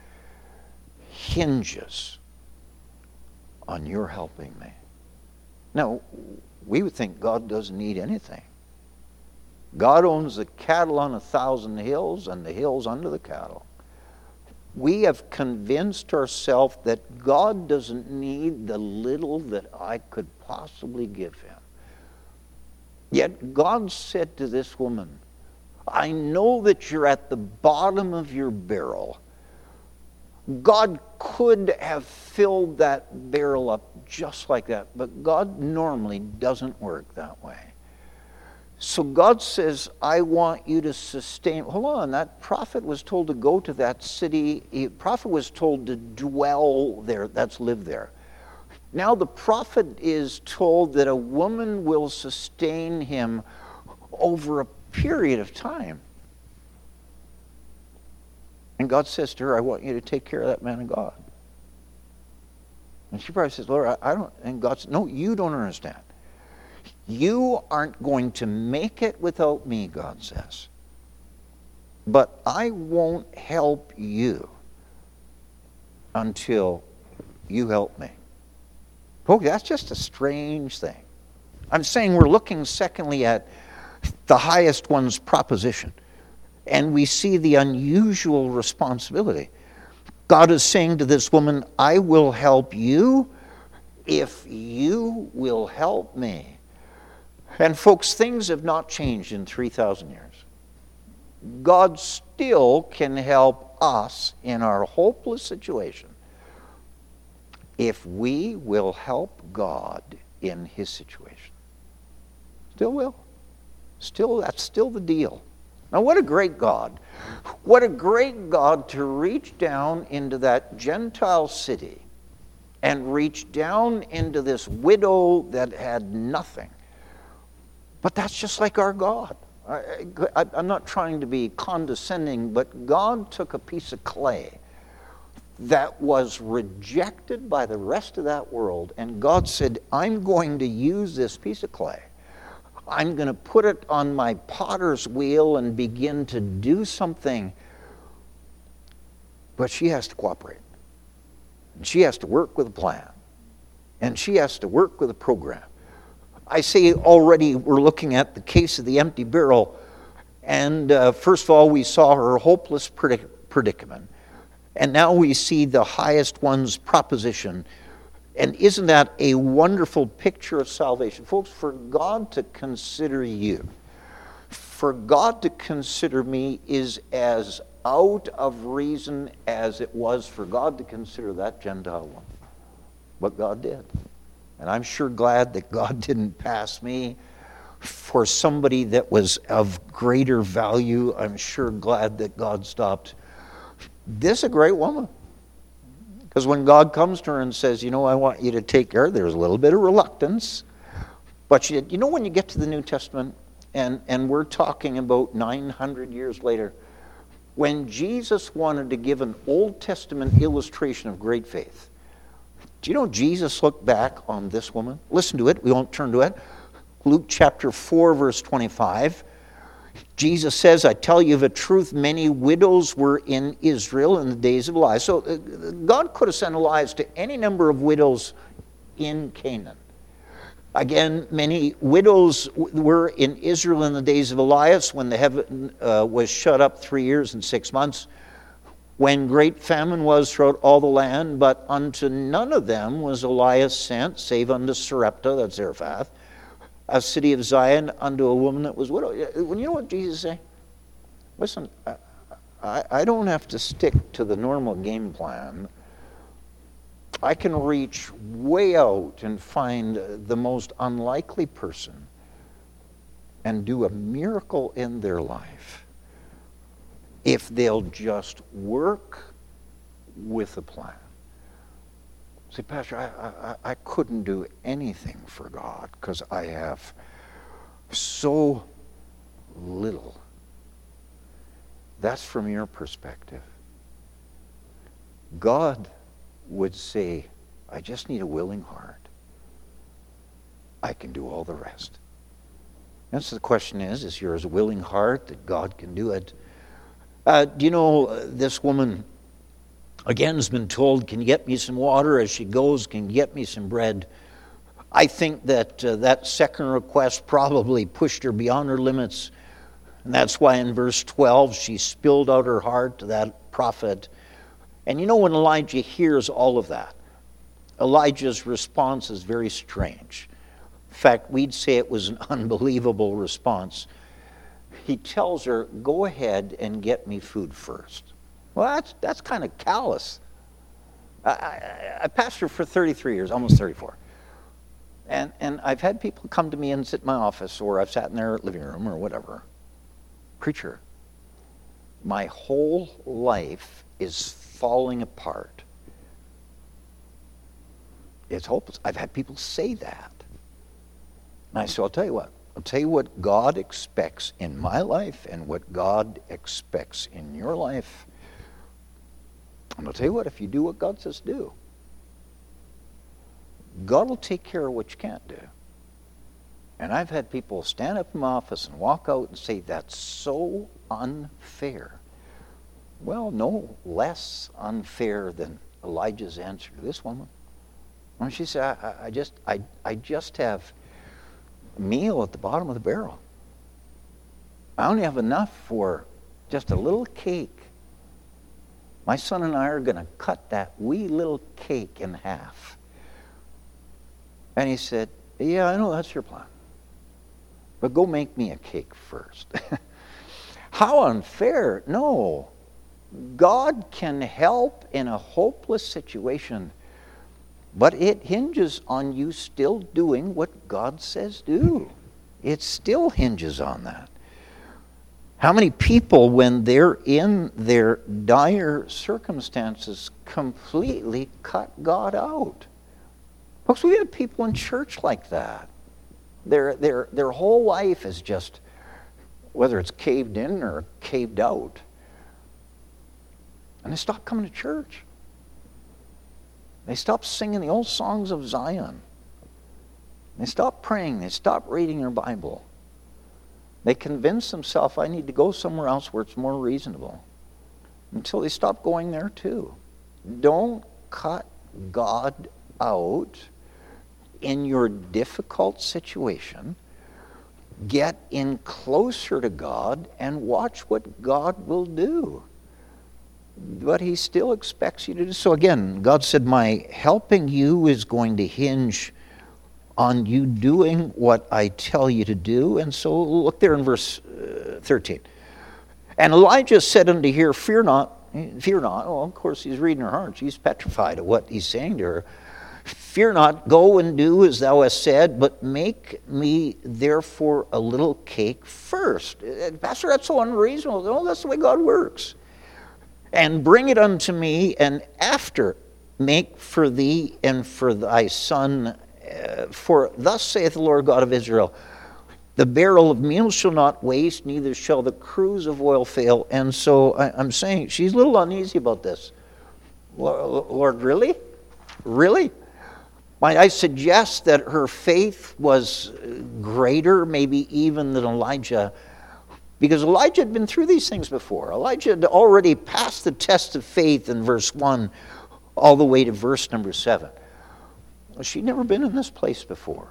hinges on your helping me. Now, we would think God doesn't need anything. God owns the cattle on a thousand hills and the hills under the cattle. We have convinced ourselves that God doesn't need the little that I could possibly give him. Yet God said to this woman, I know that you're at the bottom of your barrel. God could have filled that barrel up just like that, but God normally doesn't work that way. So God says, I want you to sustain. Hold on, that prophet was told to go to that city. The prophet was told to dwell there, that's live there. Now the prophet is told that a woman will sustain him over a period of time. And God says to her, I want you to take care of that man of God. And she probably says, Lord, I, I don't, and God says, no, you don't understand. You aren't going to make it without me, God says. But I won't help you until you help me. Oh, that's just a strange thing. I'm saying we're looking, secondly, at the highest one's proposition. And we see the unusual responsibility. God is saying to this woman, I will help you if you will help me. And folks, things have not changed in three thousand years. God still can help us in our hopeless situation if we will help God in his situation. Still will. Still, that's still the deal. Now, what a great God. What a great God to reach down into that Gentile city and reach down into this widow that had nothing. But that's just like our God. I, I, I'm not trying to be condescending, but God took a piece of clay that was rejected by the rest of that world, and God said, I'm going to use this piece of clay. I'm going to put it on my potter's wheel and begin to do something. But she has to cooperate. And she has to work with a plan. And she has to work with a program. I say already we're looking at the case of the empty barrel. And uh, first of all, we saw her hopeless predic- predicament. And now we see the highest one's proposition. And isn't that a wonderful picture of salvation? Folks, for God to consider you, for God to consider me is as out of reason as it was for God to consider that Gentile woman. What God did. And I'm sure glad that God didn't pass me for somebody that was of greater value. I'm sure glad that God stopped. This is a great woman. Because when God comes to her and says, you know, I want you to take care, there's a little bit of reluctance. But she did. You know, when you get to the New Testament, and, and we're talking about nine hundred years later, when Jesus wanted to give an Old Testament illustration of great faith, do you know Jesus looked back on this woman? Listen to it. We won't turn to it. Luke chapter four, verse twenty-five. Jesus says, I tell you of a truth, many widows were in Israel in the days of Elias. So uh, God could have sent Elias to any number of widows in Canaan. Again, many widows were in Israel in the days of Elias when the heaven uh, was shut up three years and six months, when great famine was throughout all the land, but unto none of them was Elias sent, save unto Sarepta, that's Zarephath, a city of Zion, unto a woman that was widow. You know what Jesus is saying? Listen, I, I don't have to stick to the normal game plan. I can reach way out and find the most unlikely person and do a miracle in their life if they'll just work with a plan. Say, Pastor, I, I, I couldn't do anything for God because I have so little. That's from your perspective. God would say, I just need a willing heart. I can do all the rest. And so the question is, is yours a willing heart that God can do it? Uh, do you know uh, this woman, again, has been told, can you get me some water? As she goes, can you get me some bread? I think that uh, that second request probably pushed her beyond her limits. And that's why in verse twelve, she spilled out her heart to that prophet. And you know, when Elijah hears all of that, Elijah's response is very strange. In fact, we'd say it was an unbelievable response. He tells her, go ahead and get me food first. Well, that's that's kind of callous. I, I, I pastored for thirty-three years, almost thirty-four. And, and I've had people come to me and sit in my office, or I've sat in their living room or whatever. Preacher, my whole life is falling apart. It's hopeless. I've had people say that. And I said, I'll tell you what. I'll tell you what God expects in my life and what God expects in your life. And I'll tell you what, if you do what God says do, God will take care of what you can't do. And I've had people stand up in my office and walk out and say, that's so unfair. Well, no less unfair than Elijah's answer to this woman. And she said, I, I, just, I, I just have a meal at the bottom of the barrel. I only have enough for just a little cake My son and I are going to cut that wee little cake in half. And he said, yeah, I know that's your plan. But go make me a cake first. How unfair. No. God can help in a hopeless situation, but it hinges on you still doing what God says do. It still hinges on that. How many people, when they're in their dire circumstances, completely cut God out? Folks, we have people in church like that. Their, their, their whole life is just, whether it's caved in or caved out. And they stop coming to church. They stop singing the old songs of Zion. They stop praying. They stop reading their Bible. They convince themselves, I need to go somewhere else where it's more reasonable. Until they stop going there too. Don't cut God out in your difficult situation. Get in closer to God and watch what God will do. But he still expects you to do so. Again, God said, my helping you is going to hinge on you doing what I tell you to do. And so look there in verse uh, thirteen. And Elijah said unto her, fear not, fear not. Well, of course, he's reading her heart. She's petrified of what he's saying to her. Fear not, go and do as thou hast said, but make me therefore a little cake first. Pastor, that's so unreasonable. No, that's the way God works. And bring it unto me, and after make for thee and for thy son, uh, for thus saith the Lord God of Israel, the barrel of meal shall not waste, neither shall the cruse of oil fail. And so I, I'm saying, she's a little uneasy about this. Lord, really? Really? Might I suggest that her faith was greater, maybe even than Elijah? Because Elijah had been through these things before. Elijah had already passed the test of faith in verse one all the way to verse number seven. Well, she'd never been in this place before.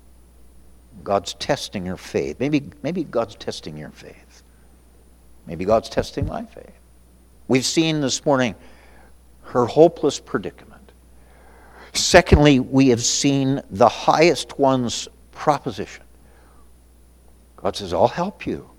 God's testing her faith. Maybe, maybe God's testing your faith. Maybe God's testing my faith. We've seen this morning her hopeless predicament. Secondly, we have seen the highest one's proposition. God says, I'll help you.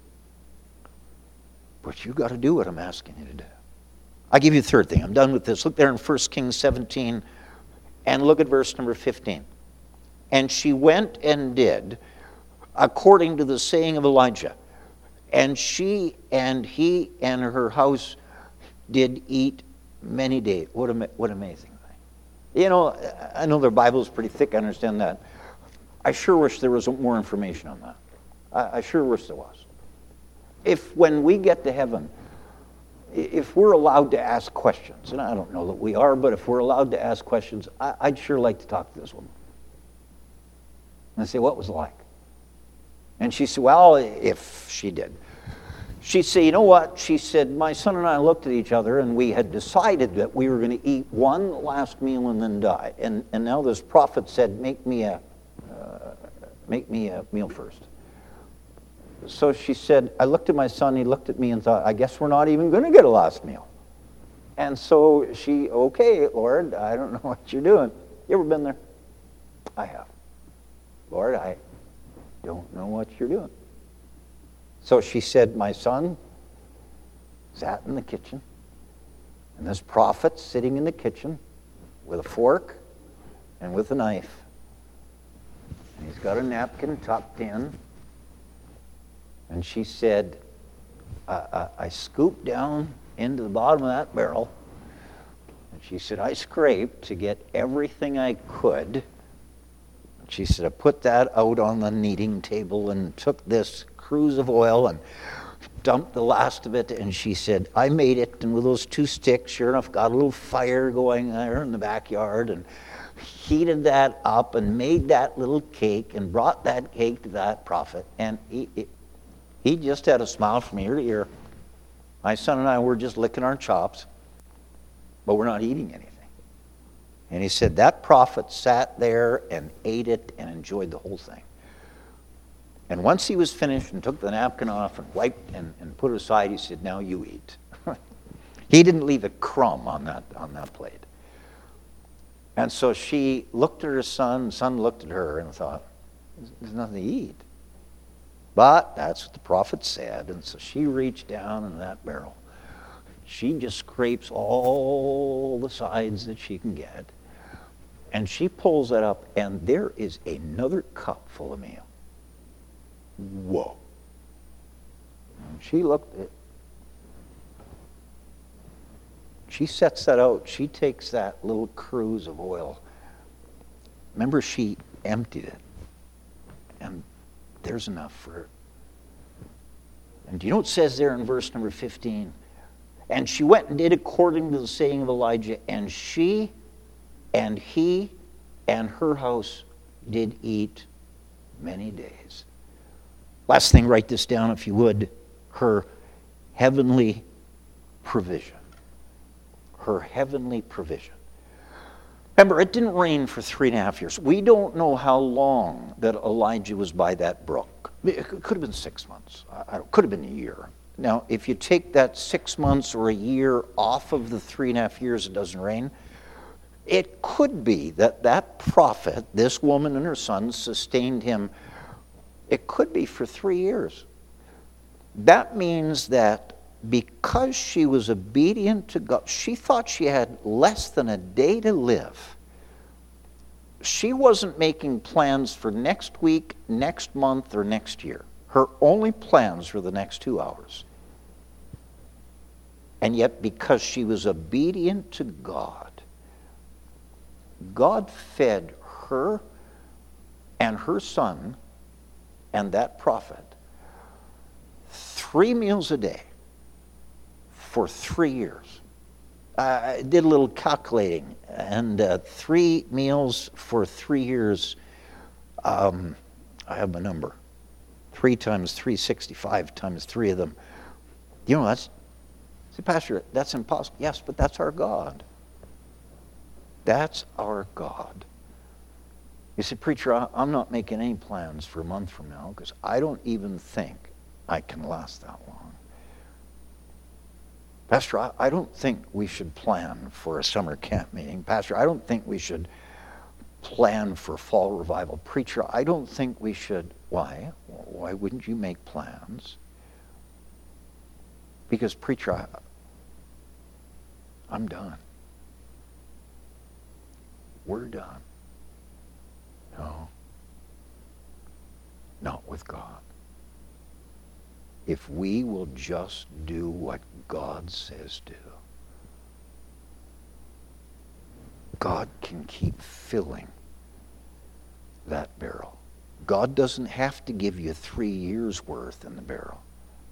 But you got to do what I'm asking you to do. I give you the third thing. I'm done with this. Look there in First Kings seventeen and look at verse number fifteen. And she went and did according to the saying of Elijah. And she and he and her house did eat many days. What, a, what amazing thing. You know, I know their Bible is pretty thick. I understand that. I sure wish there was more information on that. I, I sure wish there was. If when we get to heaven, if we're allowed to ask questions, and I don't know that we are, but if we're allowed to ask questions, I, I'd sure like to talk to this woman. And I say, what was it like? And she said, well, if she did. She'd say, you know what? She said, my son and I looked at each other and we had decided that we were going to eat one last meal and then die. And and now this prophet said, make me a, uh, make me a meal first. So she said, I looked at my son, he looked at me and thought, I guess we're not even going to get a last meal. And so she, okay, Lord, I don't know what you're doing. You ever been there? I have. Lord, I don't know what you're doing. So she said, my son sat in the kitchen, and this prophet sitting in the kitchen with a fork and with a knife. And he's got a napkin tucked in. And she said, I, I, I scooped down into the bottom of that barrel. And she said, I scraped to get everything I could. And she said, I put that out on the kneading table and took this cruse of oil and dumped the last of it. And she said, I made it. And with those two sticks, sure enough, got a little fire going there in the backyard and heated that up and made that little cake and brought that cake to that prophet. And he, he He just had a smile from ear to ear. My son and I were just licking our chops, but we're not eating anything. And he said that prophet sat there and ate it and enjoyed the whole thing. And once he was finished and took the napkin off and wiped and, and put it aside, he said, now you eat. He didn't leave a crumb on that, on that plate. And so she looked at her son, son looked at her and thought, there's nothing to eat. But that's what the prophet said. And so she reached down in that barrel. She just scrapes all the sides that she can get. And she pulls it up, and there is another cup full of meal. Whoa. And she looked at it. She sets that out. She takes that little cruse of oil. Remember, she emptied it. And there's enough for her. And do you know what it says there in verse number fifteen? And she went and did according to the saying of Elijah, and she and he and her house did eat many days. Last thing, write this down if you would. Her heavenly provision. Her heavenly provision. Remember, it didn't rain for three and a half years. We don't know how long that Elijah was by that brook. It could have been six months. It could have been a year. Now, if you take that six months or a year off of the three and a half years it doesn't rain, it could be that that prophet, this woman and her son, sustained him, it could be for three years. That means that because she was obedient to God, she thought she had less than a day to live. She wasn't making plans for next week, next month, or next year. Her only plans were the next two hours. And yet, because she was obedient to God, God fed her and her son and that prophet three meals a day for three years. I did a little calculating, and uh, three meals for three years, um, I have my number. Three times three, sixty-five times three of them. You know, that's, say, Pastor, that's impossible. Yes, but that's our God. That's our God. You say, Preacher, I'm not making any plans for a month from now because I don't even think I can last that long. Pastor, I, I don't think we should plan for a summer camp meeting. Pastor, I don't think we should plan for fall revival. Preacher, I don't think we should. Why? Why wouldn't you make plans? Because, Preacher, I, I'm done. We're done. No. Not with God. If we will just do what God says do, God can keep filling that barrel. God doesn't have to give you three years' worth in the barrel.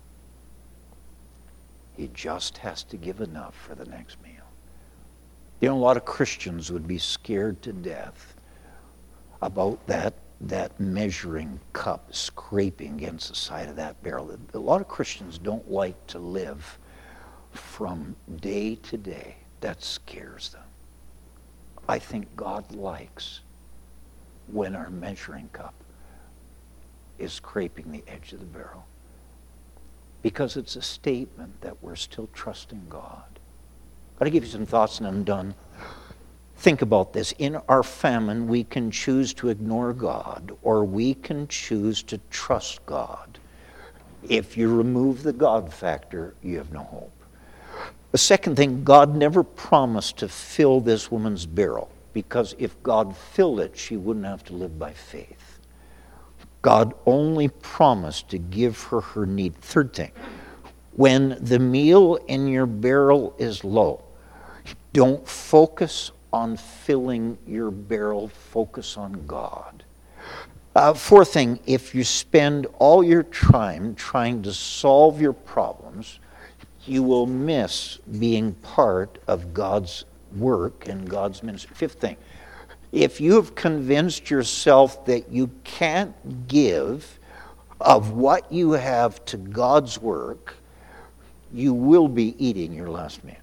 He just has to give enough for the next meal. You know, a lot of Christians would be scared to death about that, that measuring cup scraping against the side of that barrel. A lot of Christians don't like to live from day to day. That scares them. I think God likes when our measuring cup is scraping the edge of the barrel, because it's a statement that we're still trusting God. I'll give you some thoughts and I'm done. Think about this. In our famine, we can choose to ignore God, or we can choose to trust God. If you remove the God factor, you have no hope. The second thing, God never promised to fill this woman's barrel, because if God filled it, she wouldn't have to live by faith. God only promised to give her her need. Third thing, when the meal in your barrel is low, don't focus on filling your barrel, focus on God. Uh, fourth thing, if you spend all your time trying to solve your problems, you will miss being part of God's work and God's ministry. Fifth thing, if you have convinced yourself that you can't give of what you have to God's work, you will be eating your last meal.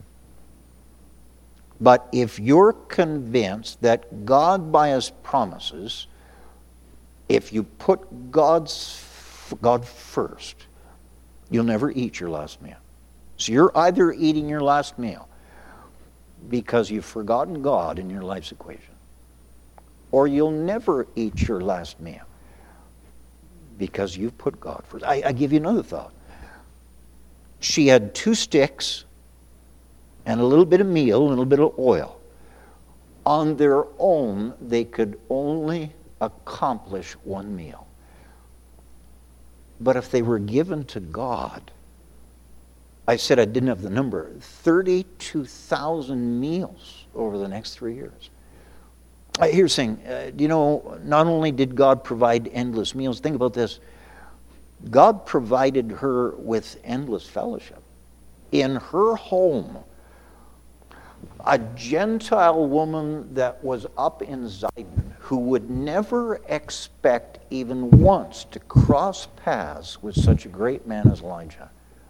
But if you're convinced that God, by His promises, if you put God's God first, you'll never eat your last meal. So you're either eating your last meal because you've forgotten God in your life's equation, or you'll never eat your last meal because you've put God first. I, I give you another thought. She had two sticks and a little bit of meal and a little bit of oil. On their own, they could only accomplish one meal. But if they were given to God, I said I didn't have the number, thirty-two thousand meals over the next three years. Here's saying, uh, you know, not only did God provide endless meals, think about this. God provided her with endless fellowship. In her home, a Gentile woman that was up in Zidon, who would never expect even once to cross paths with such a great man as Elijah.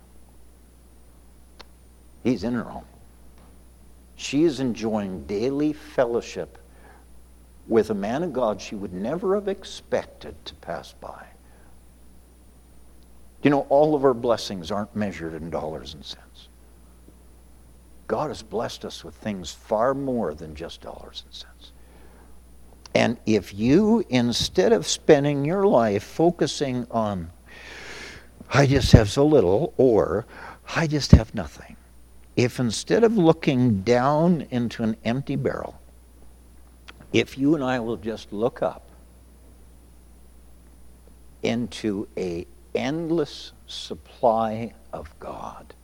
He's in her home. She is enjoying daily fellowship with a man of God she would never have expected to pass by. You know, all of our blessings aren't measured in dollars and cents. God has blessed us with things far more than just dollars and cents. And if you, instead of spending your life focusing on, I just have so little, or I just have nothing, if instead of looking down into an empty barrel, if you and I will just look up into an endless supply of God,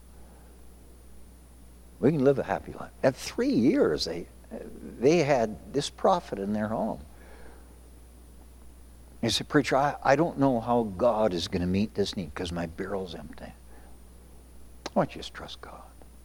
we can live a happy life. At three years, they, they had this prophet in their home. He said, preacher, I, I don't know how God is going to meet this need because my barrel's empty. Why don't you just trust God?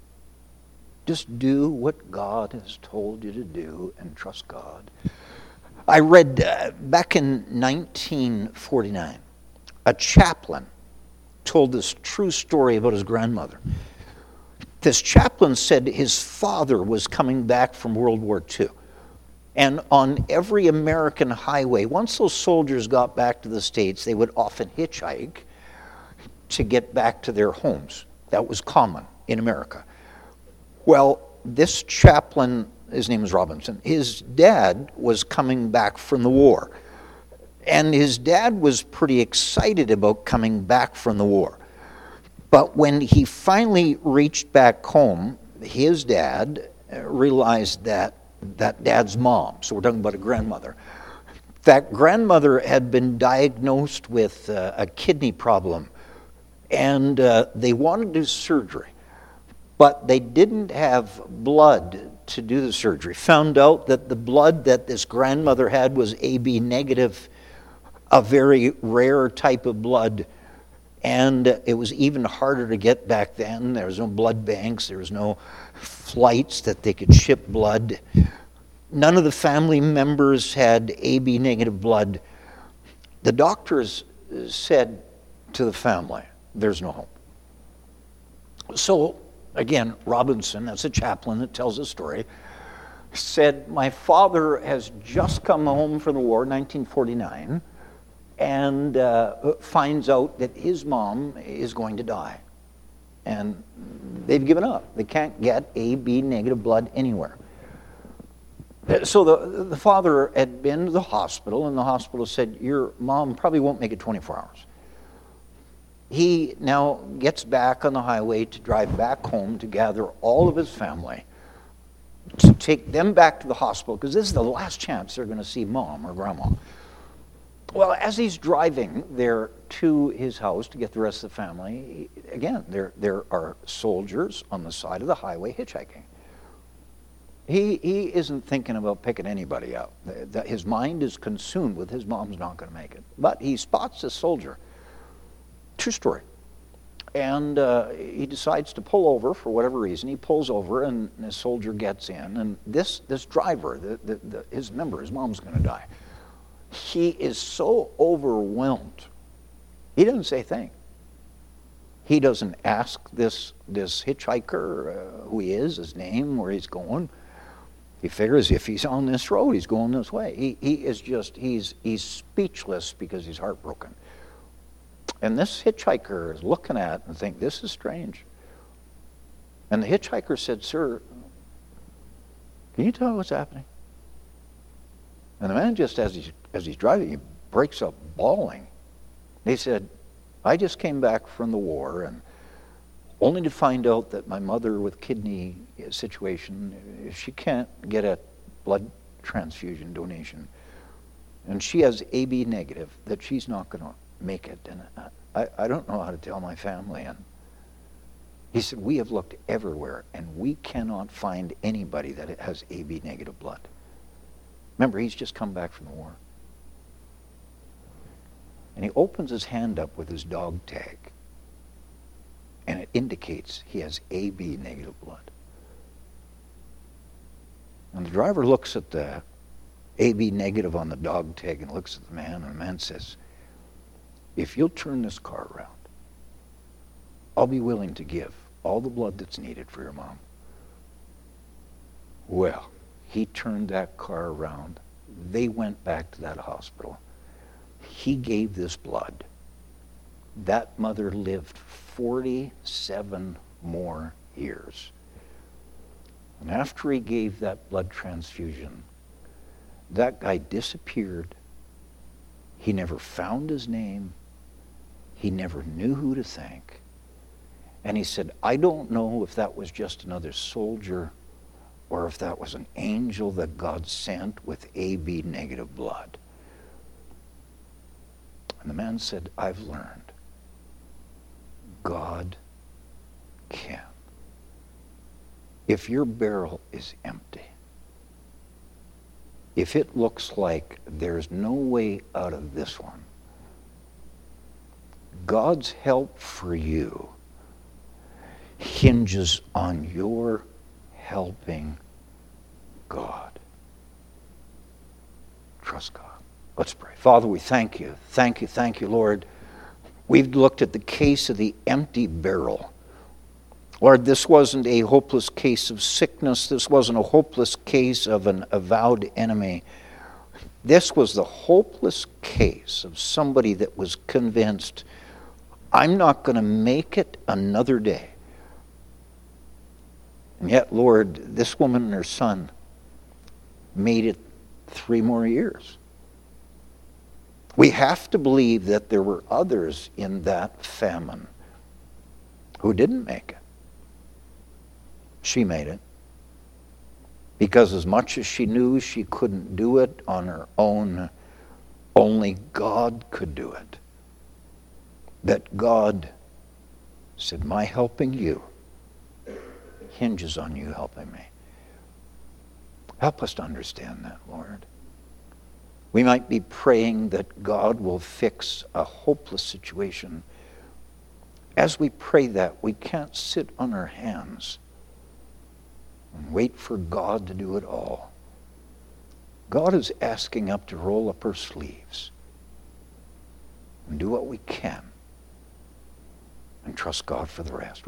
Just do what God has told you to do and trust God. I read uh, back in nineteen forty-nine, a chaplain told this true story about his grandmother. This chaplain said his father was coming back from World War Two. And on every American highway, once those soldiers got back to the States, they would often hitchhike to get back to their homes. That was common in America. Well, this chaplain, his name is Robinson, his dad was coming back from the war. And his dad was pretty excited about coming back from the war. But when he finally reached back home, his dad realized that that dad's mom, so we're talking about a grandmother, that grandmother had been diagnosed with uh, a kidney problem, and uh, they wanted to do surgery. But they didn't have blood to do the surgery. Found out that the blood that this grandmother had was A B negative, a very rare type of blood. And it was even harder to get back then. There was no blood banks. There was no flights that they could ship blood. None of the family members had A B negative blood. The doctors said to the family, there's no hope. So, again, Robinson, that's a chaplain that tells the story, said, my father has just come home from the war, nineteen forty-nine, and uh, finds out that his mom is going to die. And they've given up. They can't get A B negative blood anywhere. So the, the father had been to the hospital, and the hospital said, your mom probably won't make it twenty-four hours. He now gets back on the highway to drive back home to gather all of his family to take them back to the hospital, because this is the last chance they're going to see mom or grandma. Well, as he's driving there to his house to get the rest of the family, again, there, there are soldiers on the side of the highway hitchhiking. He, he isn't thinking about picking anybody up. His mind is consumed with his mom's not going to make it. But he spots a soldier. True story. And uh, he decides to pull over for whatever reason. He pulls over, and the soldier gets in. And this, this driver, the, the, the, his member, his mom's going to die. He is so overwhelmed, he doesn't say a thing. He doesn't ask this, this hitchhiker uh, who he is, his name, where he's going. He figures if he's on this road, he's going this way. He, he is just, he's, he's speechless because he's heartbroken. And this hitchhiker is looking at it and thinking, this is strange. And the hitchhiker said, "Sir, can you tell me what's happening?" And the man just, as he's, as he's driving, he breaks up bawling. He said, "I just came back from the war, and only to find out that my mother with kidney situation, she can't get a blood transfusion donation. And she has A B negative, that she's not going to make it. And I, I don't know how to tell my family." And he said, "We have looked everywhere, and we cannot find anybody that has A B negative blood." Remember, he's just come back from the war. And he opens his hand up with his dog tag, and it indicates he has A B negative blood. And the driver looks at the A B negative on the dog tag and looks at the man, and the man says, "If you'll turn this car around, I'll be willing to give all the blood that's needed for your mom." Well, he turned that car around. They went back to that hospital. He gave this blood. That mother lived forty-seven more years. And after he gave that blood transfusion, that guy disappeared. He never found his name. He never knew who to thank. And he said, "I don't know if that was just another soldier or if that was an angel that God sent with A B negative blood." And the man said, "I've learned God can. If your barrel is empty, if it looks like there's no way out of this one, God's help for you hinges on your helping God." Trust God. Let's pray. Father, we thank you. Thank you, thank you, Lord. We've looked at the case of the empty barrel. Lord, this wasn't a hopeless case of sickness. This wasn't a hopeless case of an avowed enemy. This was the hopeless case of somebody that was convinced, "I'm not going to make it another day." And yet, Lord, this woman and her son made it three more years. We have to believe that there were others in that famine who didn't make it. She made it. Because as much as she knew she couldn't do it on her own, only God could do it. That God said, "My helping you hinges on you helping me." Help us to understand that, Lord. We might be praying that God will fix a hopeless situation. As we pray that, we can't sit on our hands and wait for God to do it all. God is asking us to roll up our sleeves and do what we can and trust God for the rest.